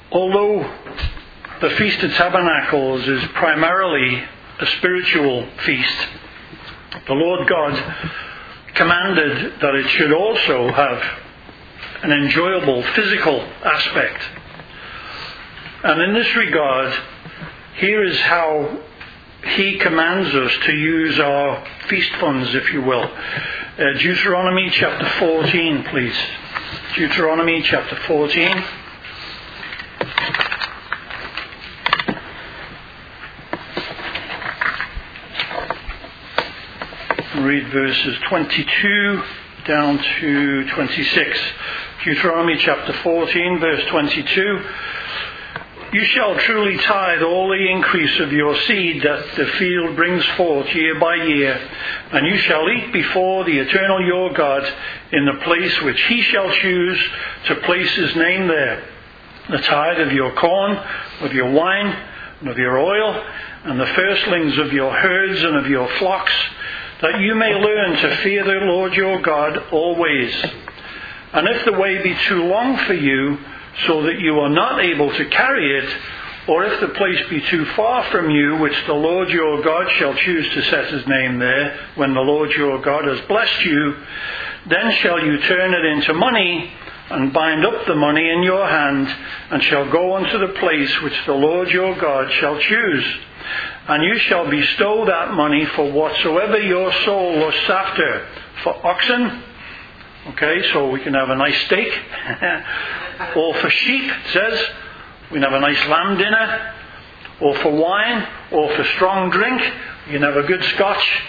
Although the Feast of Tabernacles is primarily a spiritual feast, the Lord God commanded that it should also have an enjoyable physical aspect. And in this regard, here is how He commands us to use our feast funds, if you will. Deuteronomy chapter 14, please. Deuteronomy chapter 14. Read verses 22 down to 26. Deuteronomy chapter 14, verse 22. You shall truly tithe all the increase of your seed that the field brings forth year by year, and you shall eat before the Eternal your God in the place which He shall choose to place His name there. The tithe of your corn, of your wine, and of your oil, and the firstlings of your herds and of your flocks, that you may learn to fear the Lord your God always. And if the way be too long for you, so that you are not able to carry it, or if the place be too far from you, which the Lord your God shall choose to set His name there, when the Lord your God has blessed you, then shall you turn it into money, and bind up the money in your hand, and shall go unto the place which the Lord your God shall choose. And you shall bestow that money for whatsoever your soul lusts after, for oxen, okay, so we can have a nice steak, or for sheep, it says, we can have a nice lamb dinner, or for wine, or for strong drink, we can have a good scotch,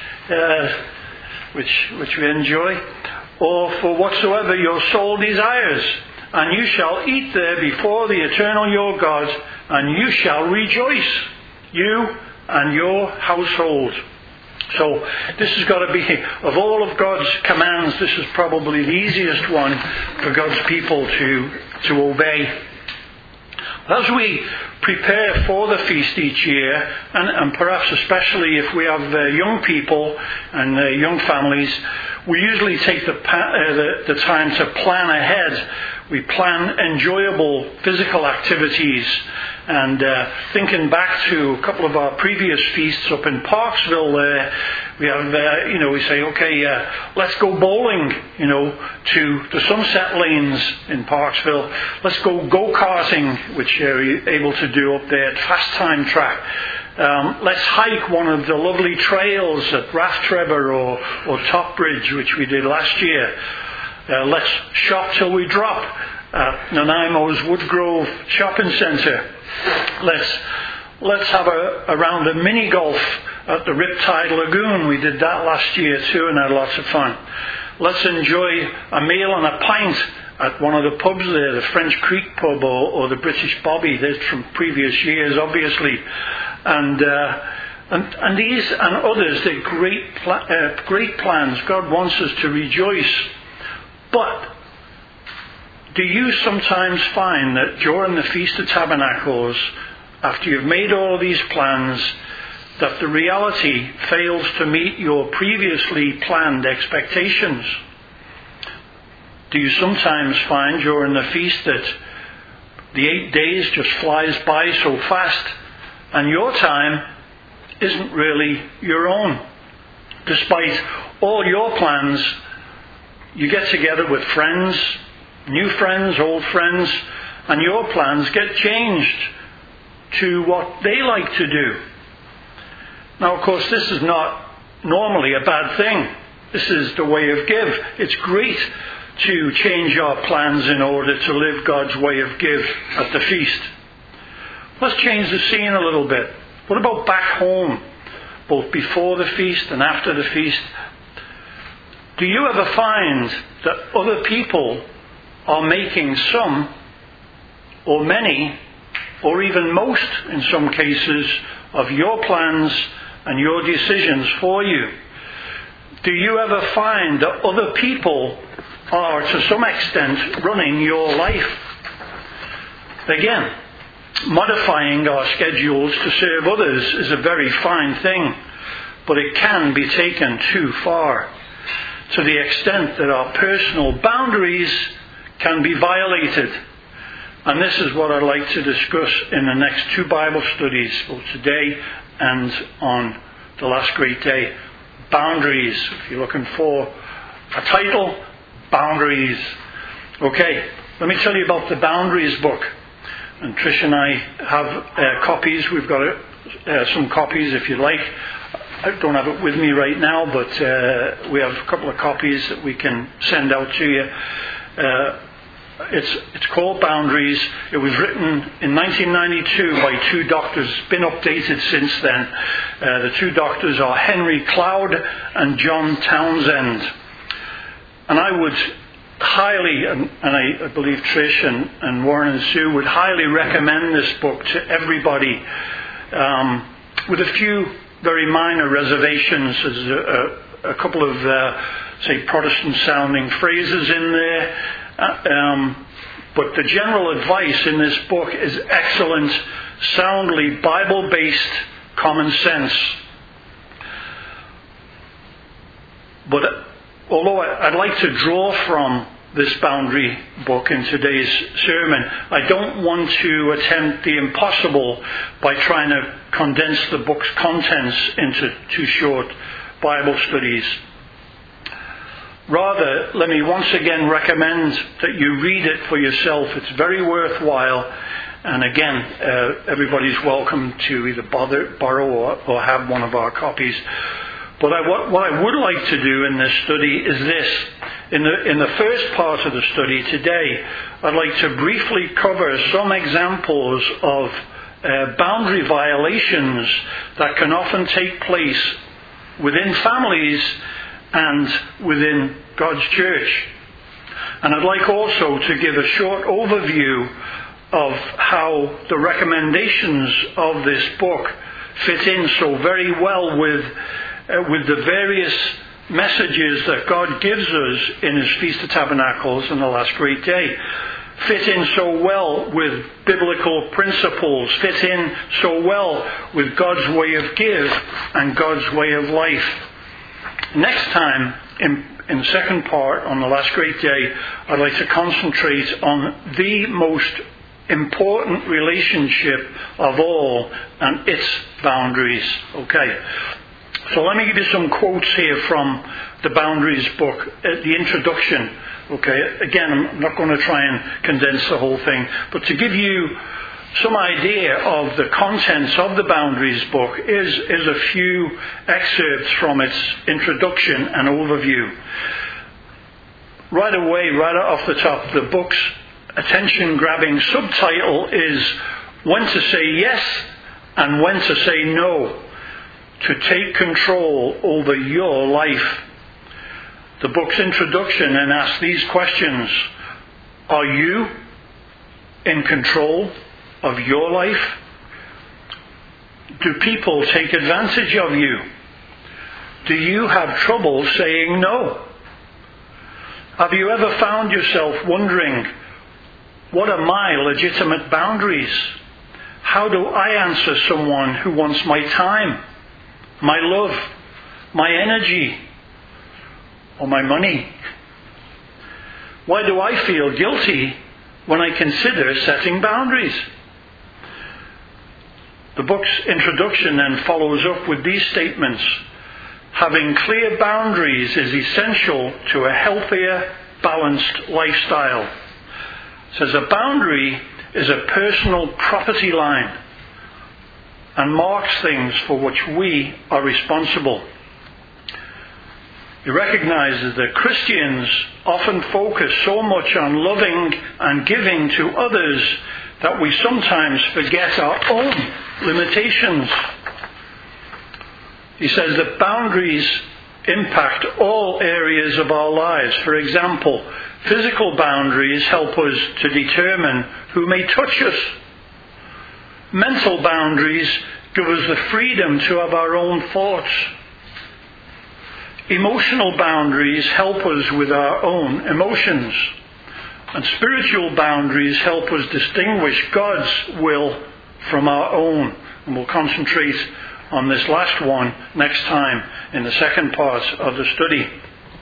which we enjoy, or for whatsoever your soul desires. And you shall eat there before the Eternal your God, and you shall rejoice, you and your household. So this has got to be, of all of God's commands, this is probably the easiest one for God's people to obey. As we prepare for the feast each year, and perhaps especially if we have young people and young families, we usually take the time to plan ahead. We plan enjoyable physical activities. And thinking back to a couple of our previous feasts up in Parksville there, we have, we say, okay, let's go bowling, to the Sunset Lanes in Parksville. Let's go go-karting, which you're able to do up there at Fast Time Track. Let's hike one of the lovely trails at Rathtrevor or Top Bridge, which we did last year. Let's shop till we drop at Nanaimo's Woodgrove Shopping Centre. Let's have a round of mini golf at the Riptide Lagoon. We did that last year too and had lots of fun. Let's enjoy a meal and a pint at one of the pubs there, the French Creek pub or the British Bobby. That's from previous years, obviously. And these and others, they're great plans. God wants us to rejoice. But do you sometimes find that during the Feast of Tabernacles, after you've made all these plans, that the reality fails to meet your previously planned expectations? Do you sometimes find during the feast that the 8 days just flies by so fast and your time isn't really your own? Despite all your plans, you get together with friends, new friends, old friends, and your plans get changed to what they like to do. Now, of course, this is not normally a bad thing. This is the way of give. It's great to change our plans in order to live God's way of give at the feast. Let's change the scene a little bit. What about back home, both before the feast and after the feast? Do you ever find that other people are making some, or many, or even most, in some cases, of your plans and your decisions for you? Do you ever find that other people are, to some extent, running your life? Again, modifying our schedules to serve others is a very fine thing, but it can be taken too far, to the extent that our personal boundaries can be violated. And this is what I'd like to discuss in the next two Bible studies, both today and on the last great day. Boundaries. If you're looking for a title, Boundaries. Okay, let me tell you about the Boundaries book. And Trish and I have copies. We've got some copies if you like. I don't have it with me right now, but we have a couple of copies that we can send out to you. It's called Boundaries. It was written in 1992 by two doctors. It's been updated since then. The two doctors are Henry Cloud and John Townsend. And I would highly, and I believe Trish and Warren and Sue would highly recommend this book to everybody, with a few very minor reservations. There's a couple of, say, Protestant-sounding phrases in there. But the general advice in this book is excellent, soundly Bible-based common sense. But although I'd like to draw from this boundary book in today's sermon, I don't want to attempt the impossible by trying to condense the book's contents into two short Bible studies. Rather, let me once again recommend that you read it for yourself. It's very worthwhile. And again, everybody's welcome to either borrow or have one of our copies. But what I would like to do in this study is this. In the first part of the study today, I'd like to briefly cover some examples of boundary violations that can often take place within families and within God's church. And I'd like also to give a short overview of how the recommendations of this book fit in so very well with the various messages that God gives us in His Feast of Tabernacles and the last great day. Fit in so well with biblical principles, fit in so well with God's way of give and God's way of life. Next time, in the second part, on the last great day, I'd like to concentrate on the most important relationship of all and its boundaries. Okay. So let me give you some quotes here from the Boundaries book, the introduction. Okay, again, I'm not going to try and condense the whole thing, but to give you some idea of the contents of the Boundaries book is a few excerpts from its introduction and overview. Right away, right off the top, the book's attention-grabbing subtitle is When to Say Yes and When to Say No. To take control over your life. The book's introduction then asks these questions. Are you in control of your life? Do people take advantage of you? Do you have trouble saying no? Have you ever found yourself wondering, what are my legitimate boundaries? How do I answer someone who wants my time, my love, my energy, or my money? Why do I feel guilty when I consider setting boundaries? The book's introduction then follows up with these statements. Having clear boundaries is essential to a healthier, balanced lifestyle. It says a boundary is a personal property line and marks things for which we are responsible. He recognizes that Christians often focus so much on loving and giving to others that we sometimes forget our own limitations. He says that boundaries impact all areas of our lives. For example, physical boundaries help us to determine who may touch us. Mental boundaries give us the freedom to have our own thoughts. Emotional boundaries help us with our own emotions. And spiritual boundaries help us distinguish God's will from our own. And we'll concentrate on this last one next time in the second part of the study.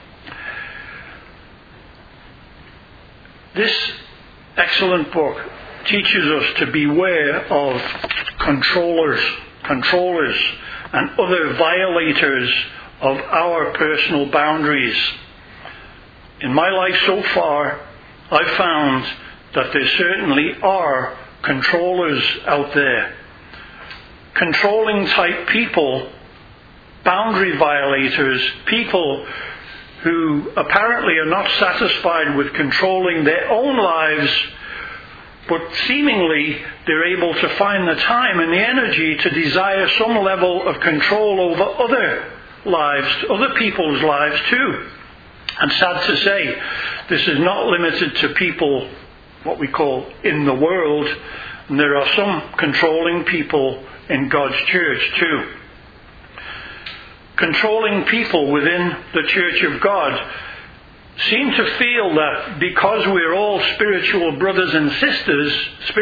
This excellent book teaches us to beware of controllers, and other violators of our personal boundaries. In my life so far, I've found that there certainly are controllers out there. Controlling type people, boundary violators, people who apparently are not satisfied with controlling their own lives, but seemingly they're able to find the time and the energy to desire some level of control over other lives, other people's lives too. And sad to say, this is not limited to people, what we call in the world, and there are some controlling people in God's church too. Controlling people within the Church of God seem to feel that because we're all spiritual brothers and sisters,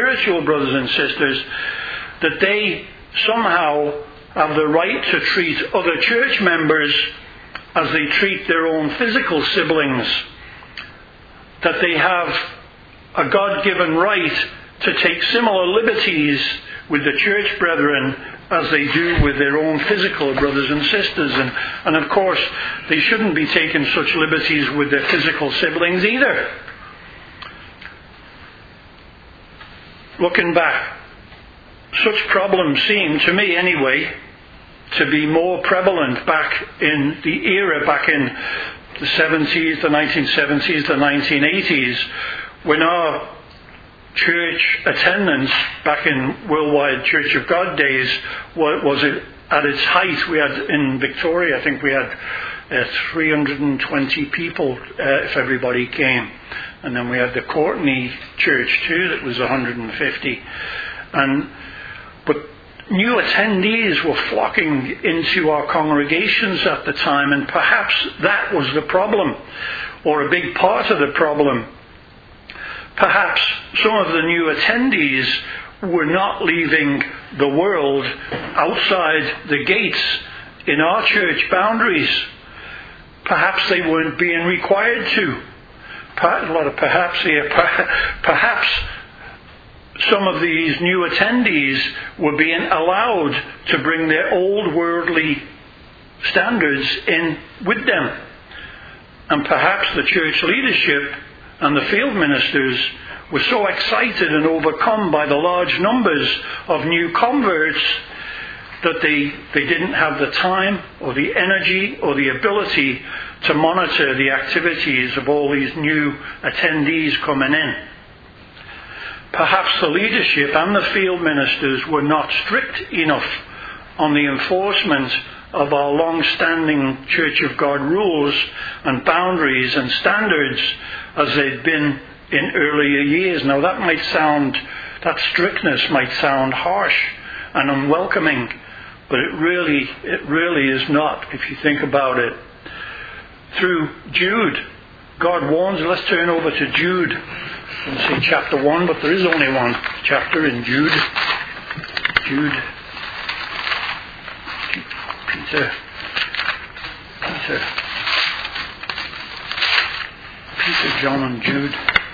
that they somehow have the right to treat other church members as they treat their own physical siblings, that they have a God-given right to take similar liberties with the church brethren as they do with their own physical brothers and sisters. And of course, they shouldn't be taking such liberties with their physical siblings either. Looking back, such problems seem, to me anyway, to be more prevalent back in the era, back in the 70s, the 1970s, the 1980s, when our church attendance back in Worldwide Church of God days was at its height. We had in Victoria, I think we had 320 people if everybody came. And then we had the Courtenay Church too, that was 150. But new attendees were flocking into our congregations at the time, and perhaps that was the problem, or a big part of the problem. Perhaps some of the new attendees were not leaving the world outside the gates in our church boundaries. Perhaps they weren't being required to. A lot of perhaps here. Perhaps some of these new attendees were being allowed to bring their old worldly standards in with them. And perhaps the church leadership and the field ministers were so excited and overcome by the large numbers of new converts that they didn't have the time or the energy or the ability to monitor the activities of all these new attendees coming in. Perhaps the leadership and the field ministers were not strict enough on the enforcement of our long-standing Church of God rules and boundaries and standards as they'd been in earlier years. Now that strictness might sound harsh and unwelcoming, but it really is not if you think about it. Through Jude, God warns. Let's turn over to Jude and see chapter 1, but there is only one chapter in Jude. Peter, John and Jude.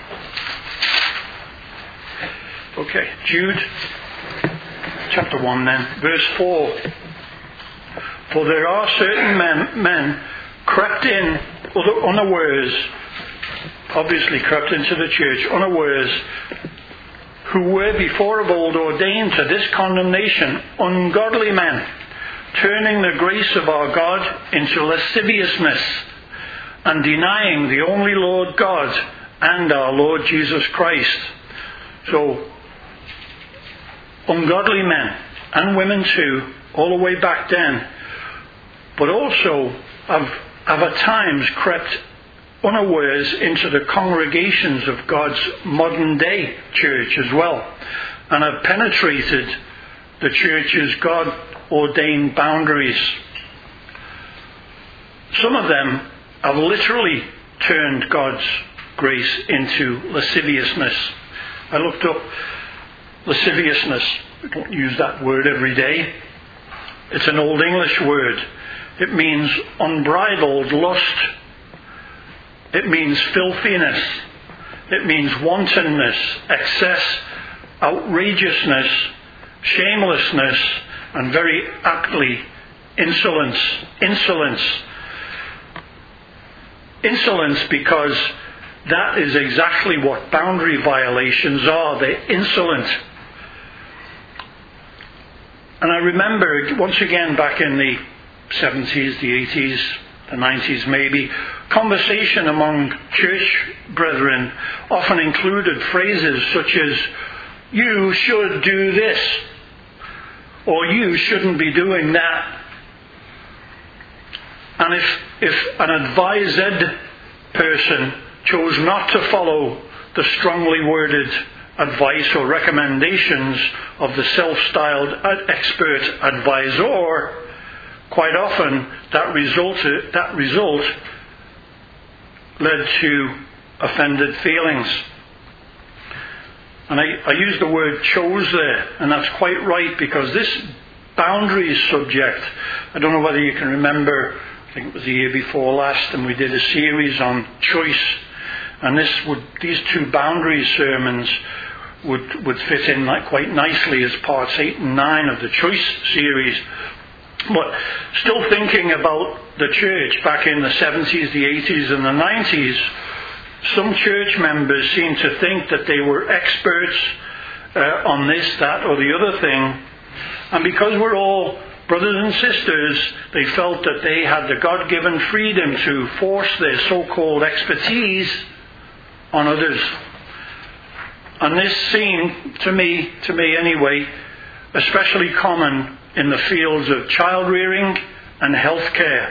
Okay, Jude, chapter 1 then, verse 4. For there are certain men crept in unawares, obviously crept into the church unawares, who were before of old ordained to this condemnation, ungodly men, turning the grace of our God into lasciviousness, and denying the only Lord God and our Lord Jesus Christ. So, ungodly men, and women too, all the way back then, but also have at times crept unawares into the congregations of God's modern day church as well, and have penetrated the church's God-ordained boundaries. Some of them have literally turned God's grace into lasciviousness. I looked up lasciviousness. We don't use that word every day. It's an Old English word. It means unbridled lust. It means filthiness. It means wantonness, excess, outrageousness, shamelessness, and very aptly insolence. Insolence, because that is exactly what boundary violations are. They're insolent. And I remember, once again, back in the 70s, the 80s, the 90s maybe, conversation among church brethren often included phrases such as, "You should do this," or "You shouldn't be doing that." And if an advised person chose not to follow the strongly worded advice or recommendations of the self-styled expert advisor, quite often that result led to offended feelings. And I use the word chose there, and that's quite right, because this boundaries subject, I don't know whether you can remember, I think it was the year before last, and we did a series on choice, and these two boundaries sermons would fit in quite nicely as parts 8 and 9 of the choice series. But still thinking about the church back in the 70s, the 80s and the 90s, some church members seemed to think that they were experts on this, that or the other thing. And because we're all brothers and sisters, they felt that they had the God-given freedom to force their so-called expertise on others. And this seemed, to me anyway, especially common in the fields of child rearing and healthcare.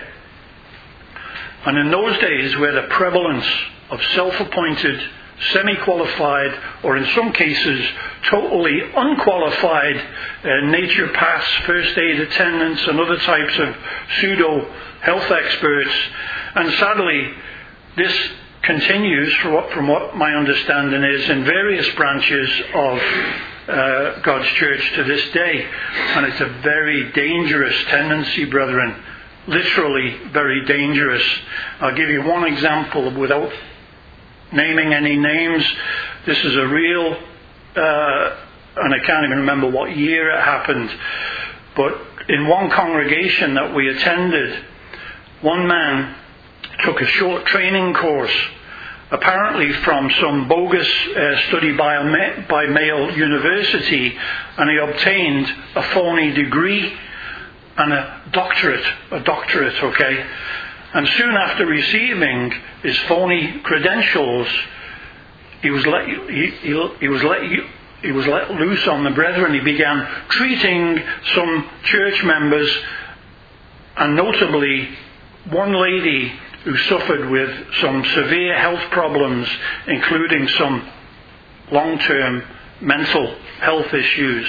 And in those days, where the prevalence of self-appointed, semi-qualified, or in some cases totally unqualified naturopaths, first aid attendants and other types of pseudo health experts, and sadly this continues from what my understanding is in various branches of God's church to this day. And it's a very dangerous tendency, brethren. Literally very dangerous. I'll give you one example without naming any names. This is a real, and I can't even remember what year it happened, but in one congregation that we attended, one man took a short training course, apparently from some bogus study by Male University, and he obtained a phony degree and a doctorate, okay? And soon after receiving his phony credentials, he was let loose on the brethren. He began treating some church members, and notably one lady who suffered with some severe health problems, including some long-term mental health issues.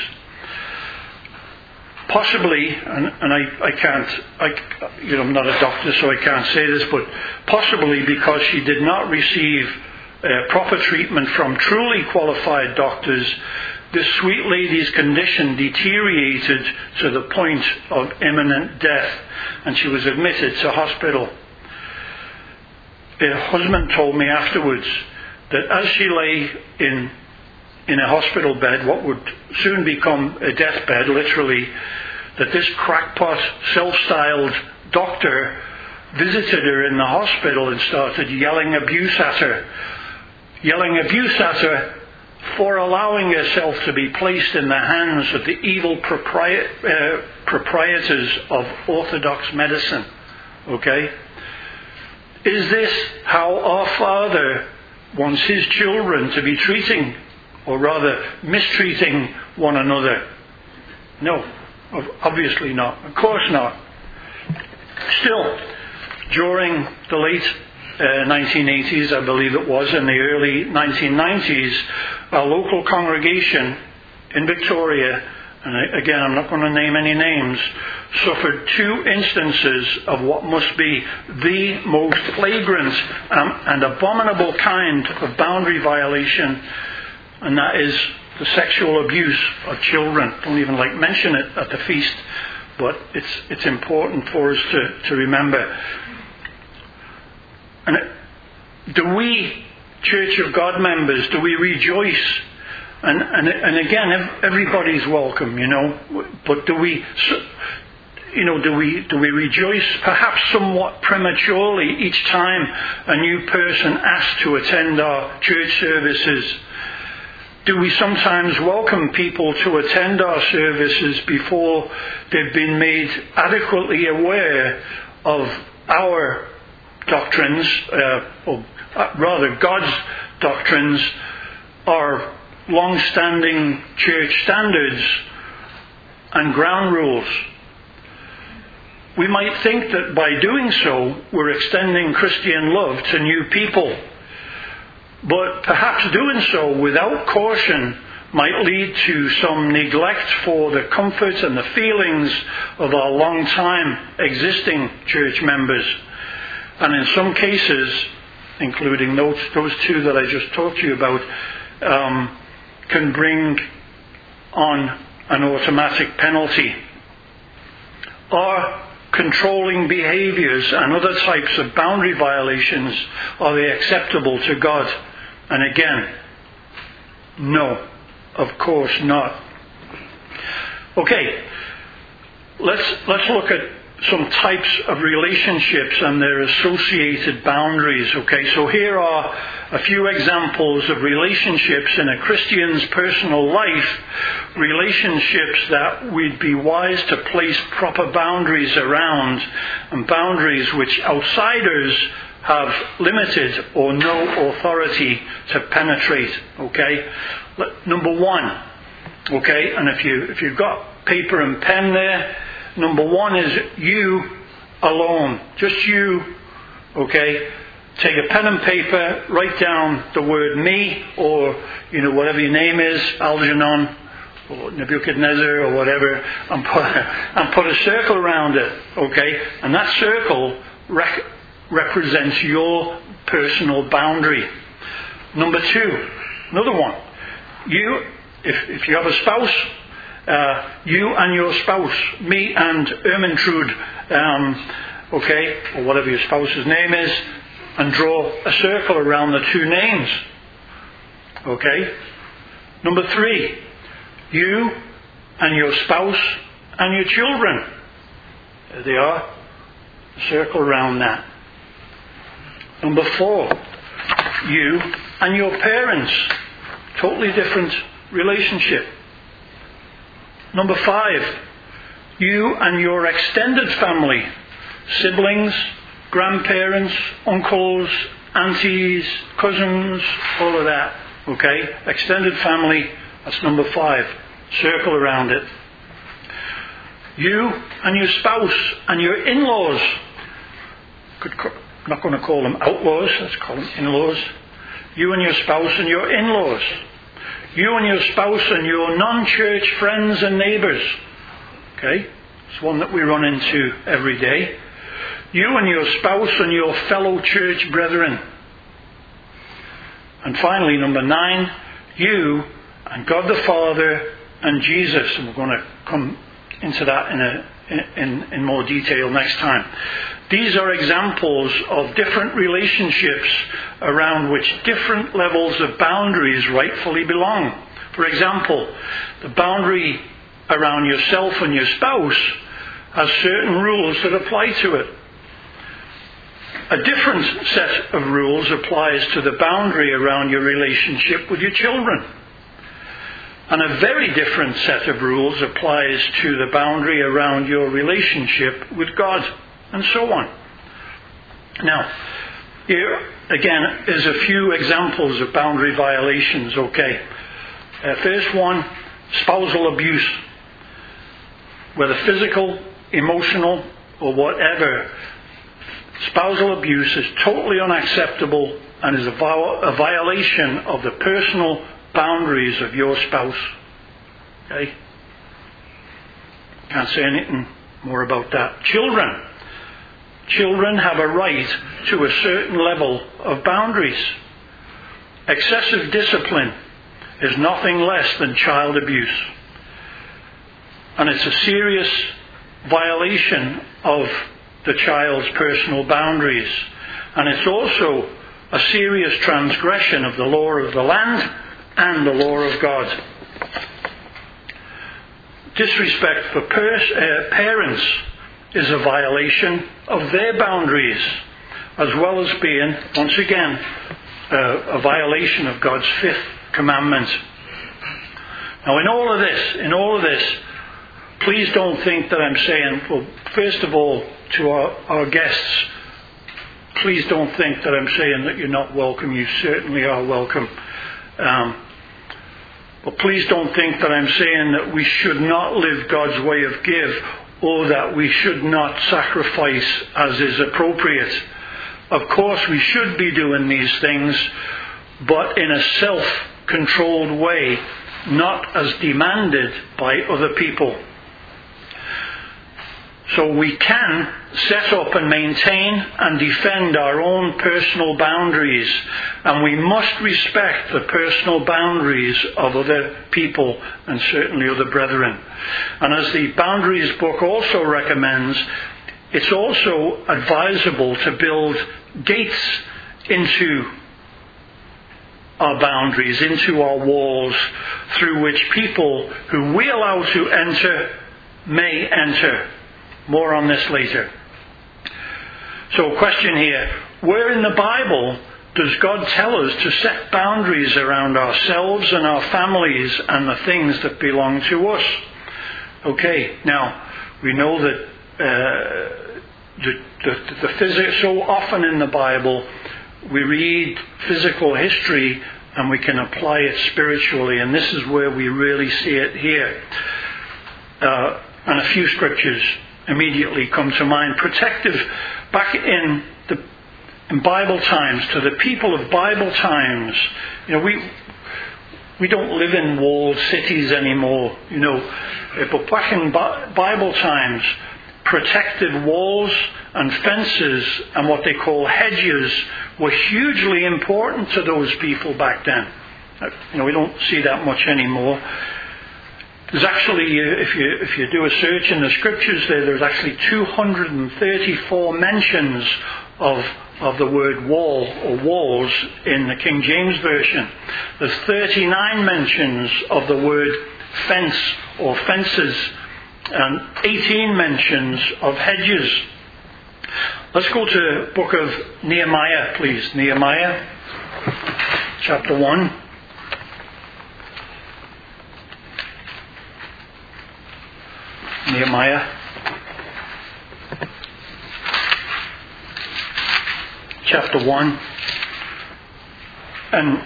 Possibly, and I can't, I'm not a doctor, so I can't say this, but possibly because she did not receive proper treatment from truly qualified doctors, this sweet lady's condition deteriorated to the point of imminent death, and she was admitted to hospital. Her husband told me afterwards that as she lay in a hospital bed, what would soon become a deathbed, literally, that this crackpot, self-styled doctor visited her in the hospital and started yelling abuse at her for allowing herself to be placed in the hands of the evil proprietors of orthodox medicine. Okay? Is this how our Father wants His children to be treating, or rather mistreating one another? No, obviously not. Of course not. Still, during the late 1980s, I believe it was, in the early 1990s, our local congregation in Victoria, and again I'm not going to name any names, suffered 2 instances of what must be the most flagrant and abominable kind of boundary violation, and that is the sexual abuse of children. Don't even mention it at the feast, but it's important for us to remember. And do we, Church of God members, do we rejoice And again, everybody's welcome, but do we rejoice perhaps somewhat prematurely each time a new person asks to attend our church services? Do we sometimes welcome people to attend our services before they've been made adequately aware of our doctrines, or rather God's doctrines, our long-standing church standards and ground rules? We might think that by doing so, we're extending Christian love to new people. But perhaps doing so without caution might lead to some neglect for the comfort and the feelings of our long-time existing church members. And in some cases, including those two that I just talked to you about, can bring on an automatic penalty. Are controlling behaviors and other types of boundary violations, are they acceptable to God? And again, no, of course not. Okay, let's look at some types of relationships and their associated boundaries. Okay, so here are a few examples of relationships in a Christian's personal life, relationships that we'd be wise to place proper boundaries around, and boundaries which outsiders have limited or no authority to penetrate. Okay, number one. Okay, and if you've got paper and pen there, number one is you alone, just you. Okay, take a pen and paper, write down the word me, or whatever your name is, Algernon or Nebuchadnezzar or whatever, and put a circle around it. Okay, and that circle represents your personal boundary. Number two, another one. If you have a spouse, you and your spouse, me and Ermintrude, or whatever your spouse's name is, and draw a circle around the two names. Okay? Number three, you and your spouse and your children. There they are. A circle around that. Number four, you and your parents. Totally different relationship. Number five, you and your extended family. Siblings, grandparents, uncles, aunties, cousins, all of that. Okay? Extended family, that's number five. Circle around it. You and your spouse and your in-laws. I'm not going to call them outlaws, let's call them in-laws. You and your spouse and your in-laws. You and your spouse and your non-church friends and neighbours. Okay? It's one that we run into every day. You and your spouse and your fellow church brethren. And finally, number 9, you and God the Father and Jesus. And we're going to come into that in more detail next time. These are examples of different relationships around which different levels of boundaries rightfully belong. For example, the boundary around yourself and your spouse has certain rules that apply to it. A different set of rules applies to the boundary around your relationship with your children. And a very different set of rules applies to the boundary around your relationship with God, and so on. Now, here again is a few examples of boundary violations. Okay, first one, spousal abuse, whether physical, emotional, or whatever. Spousal abuse is totally unacceptable and is a violation of the personal boundaries of your spouse. Okay? Can't say anything more about that. Children have a right to a certain level of boundaries. Excessive discipline is nothing less than child abuse. And it's a serious violation of the child's personal boundaries. And it's also a serious transgression of the law of the land and the law of God. Disrespect for parents is a violation of their boundaries, as well as being, once again, a violation of God's fifth commandment. Now, in all of this, please don't think that I'm saying, well, first of all, to our guests, please don't think that I'm saying that you're not welcome. You certainly are welcome. But please don't think that I'm saying that we should not live God's way of give, or that we should not sacrifice as is appropriate. Of course, we should be doing these things, but in a self-controlled way, not as demanded by other people. So we can set up and maintain and defend our own personal boundaries, and we must respect the personal boundaries of other people and certainly other brethren. And as the Boundaries book also recommends, it's also advisable to build gates into our boundaries, into our walls, through which people who we allow to enter may enter. More on this later. So, question here. Where in the Bible does God tell us to set boundaries around ourselves and our families and the things that belong to us? Okay, now, we know that the physics, so often in the Bible, we read physical history and we can apply it spiritually, and this is where we really see it here. And a few scriptures immediately come to mind. Protective, back in Bible times, to the people of Bible times, we don't live in walled cities anymore, but back in Bible times, protected walls and fences and what they call hedges were hugely important to those people back then. We don't see that much anymore. There's actually, if you do a search in the scriptures there's actually 234 mentions of the word wall or walls in the King James Version. There's 39 mentions of the word fence or fences, and 18 mentions of hedges. Let's go to the book of Nehemiah, please. Nehemiah, chapter 1. Nehemiah chapter 1, and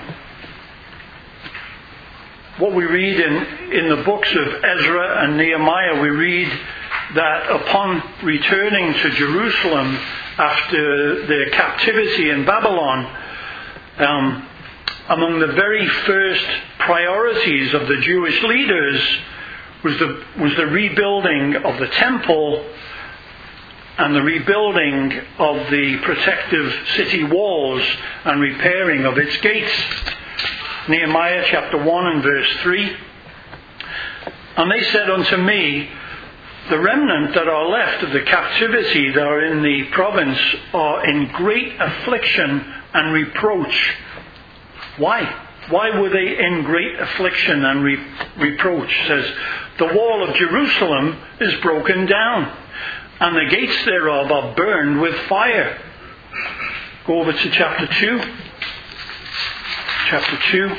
what we read in the books of Ezra and Nehemiah, we read that upon returning to Jerusalem after their captivity in Babylon, among the very first priorities of the Jewish leaders was the rebuilding of the temple and the rebuilding of the protective city walls and repairing of its gates. Nehemiah chapter 1 and verse 3. And they said unto me, the remnant that are left of the captivity that are in the province are in great affliction and reproach. Why? Why were they in great affliction and reproach? It says, the wall of Jerusalem is broken down, and the gates thereof are burned with fire. Go over to chapter 2. Chapter 2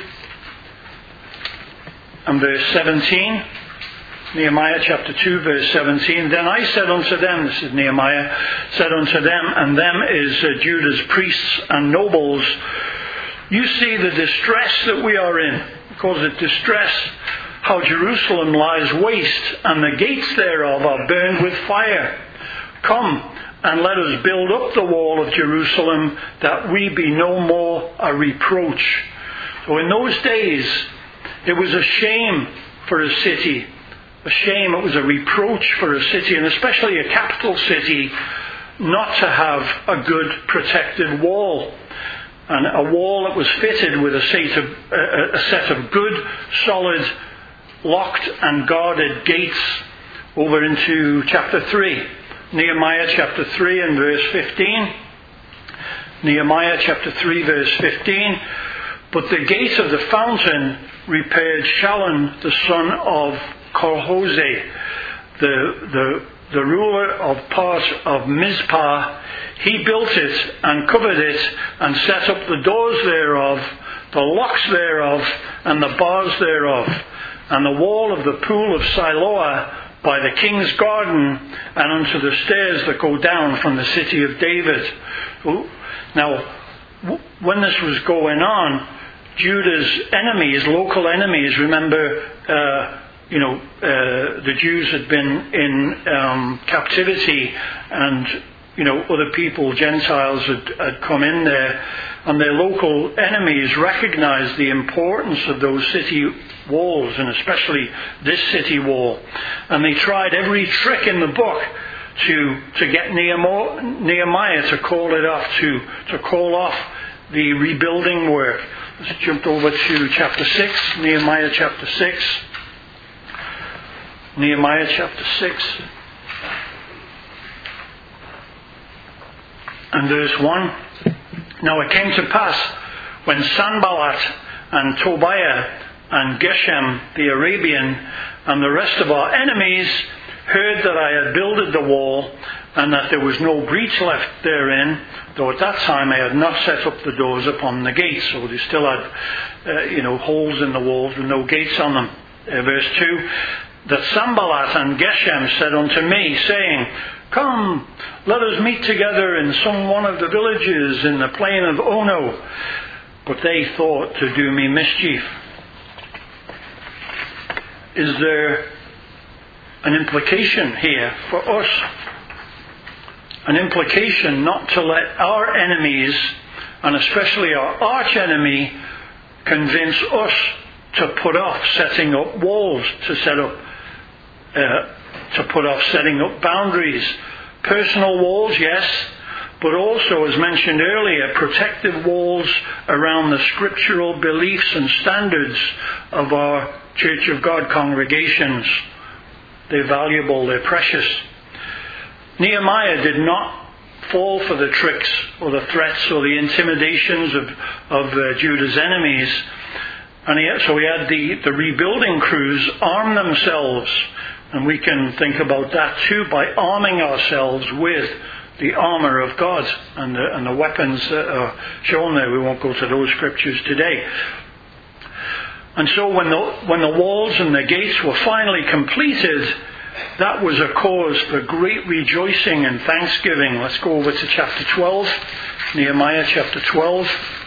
and verse 17. Nehemiah chapter 2 verse 17. Then I said unto them, this is Nehemiah, said unto them, and them is Judah's priests and nobles, you see the distress that we are in. He calls it distress. How Jerusalem lies waste, and the gates thereof are burned with fire. Come, and let us build up the wall of Jerusalem, that we be no more a reproach. So in those days, it was a shame for a city. A shame, it was a reproach for a city, and especially a capital city, not to have a good protected wall. And a wall that was fitted with a set of good, solid, locked and guarded gates. Over into chapter 3. Nehemiah chapter 3 and verse 15. Nehemiah chapter 3 verse 15. But the gate of the fountain repaired Shallun, the son of Korhose, the ruler of part of Mizpah. He built it and covered it and set up the doors thereof, the locks thereof, and the bars thereof, and the wall of the pool of Siloah by the king's garden, and unto the stairs that go down from the city of David. Now, when this was going on, Judah's enemies, local enemies, remember, the Jews had been in captivity, and other people, Gentiles, had come in there, and their local enemies recognized the importance of those city walls, and especially this city wall. And they tried every trick in the book to get Nehemiah to call it off, to call off the rebuilding work. Let's jump over to chapter 6, Nehemiah chapter 6. Nehemiah chapter 6. And verse 1. Now it came to pass, when Sanballat and Tobiah and Geshem the Arabian and the rest of our enemies heard that I had builded the wall, and that there was no breach left therein, though at that time I had not set up the doors upon the gates, so they still had holes in the walls with no gates on them. Verse 2, that Sanballat and Geshem said unto me, saying, Come, let us meet together in some one of the villages in the plain of Ono. But they thought to do me mischief. Is there an implication here for us? An implication not to let our enemies, and especially our arch enemy, convince us to put off setting up walls, to put off setting up boundaries. Personal walls, yes, but also, as mentioned earlier, protective walls around the scriptural beliefs and standards of our Church of God congregations. They're valuable, they're precious. Nehemiah did not fall for the tricks or the threats or the intimidations of Judah's enemies. And so he had the rebuilding crews arm themselves. And we can think about that too, by arming ourselves with the armour of God and the weapons that are shown there. We won't go to those scriptures today. And so when the walls and the gates were finally completed, that was a cause for great rejoicing and thanksgiving. Let's go over to chapter 12, Nehemiah chapter 12.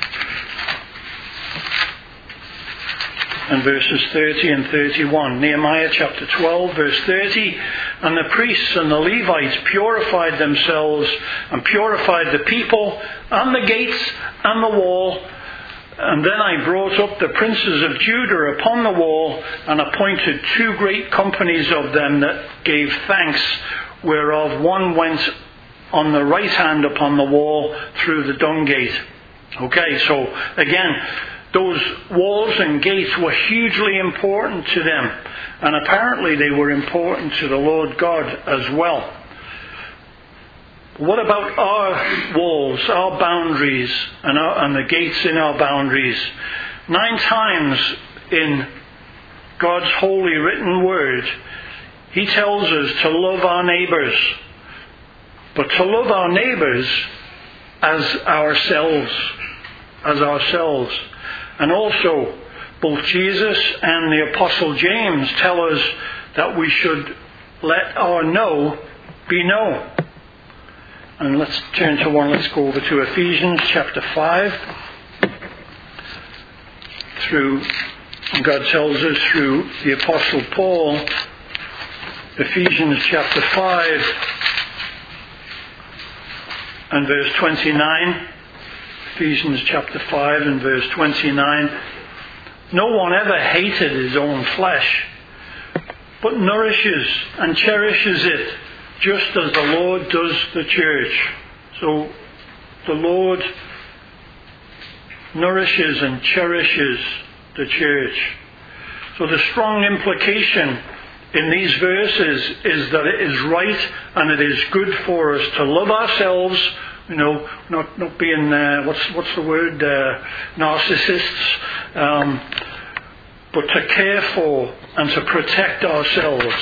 And verses 30 and 31. Nehemiah chapter 12, verse 30. And the priests and the Levites purified themselves and purified the people and the gates and the wall. And then I brought up the princes of Judah upon the wall and appointed 2 great companies of them that gave thanks, whereof one went on the right hand upon the wall through the dung gate. Okay, so again, those walls and gates were hugely important to them, and apparently they were important to the Lord God as well. What about our walls, our boundaries, and the gates in our boundaries? 9 times in God's holy written word, He tells us to love our neighbours, but to love our neighbours as ourselves. And also, both Jesus and the Apostle James tell us that we should let our no be no. And let's turn to one. Let's go over to Ephesians chapter 5. God tells us through the Apostle Paul, Ephesians chapter 5 and verse 29. Ephesians chapter 5 and verse 29. No one ever hated his own flesh, but nourishes and cherishes it, just as the Lord does the church. So the Lord nourishes and cherishes the church. So the strong implication in these verses is that it is right and it is good for us to love ourselves not being what's the word, narcissists, but to care for and to protect ourselves.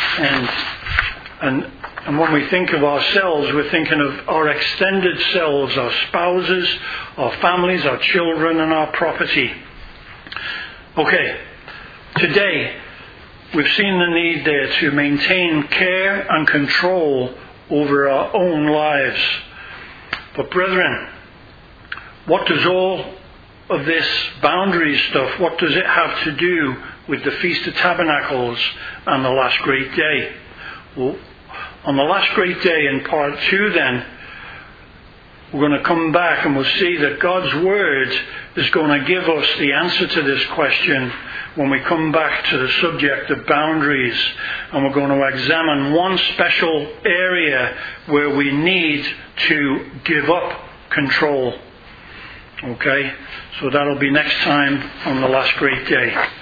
And when we think of ourselves, we're thinking of our extended selves, our spouses, our families, our children, and our property. Okay, today we've seen the need there to maintain care and control over our own lives. But brethren, what does all of this boundary stuff, what does it have to do with the Feast of Tabernacles and the last great day? Well, on the last great day in part 2 then, we're going to come back and we'll see that God's Word is going to give us the answer to this question when we come back to the subject of boundaries. And we're going to examine one special area where we need to give up control. Okay? So that'll be next time on the last great day.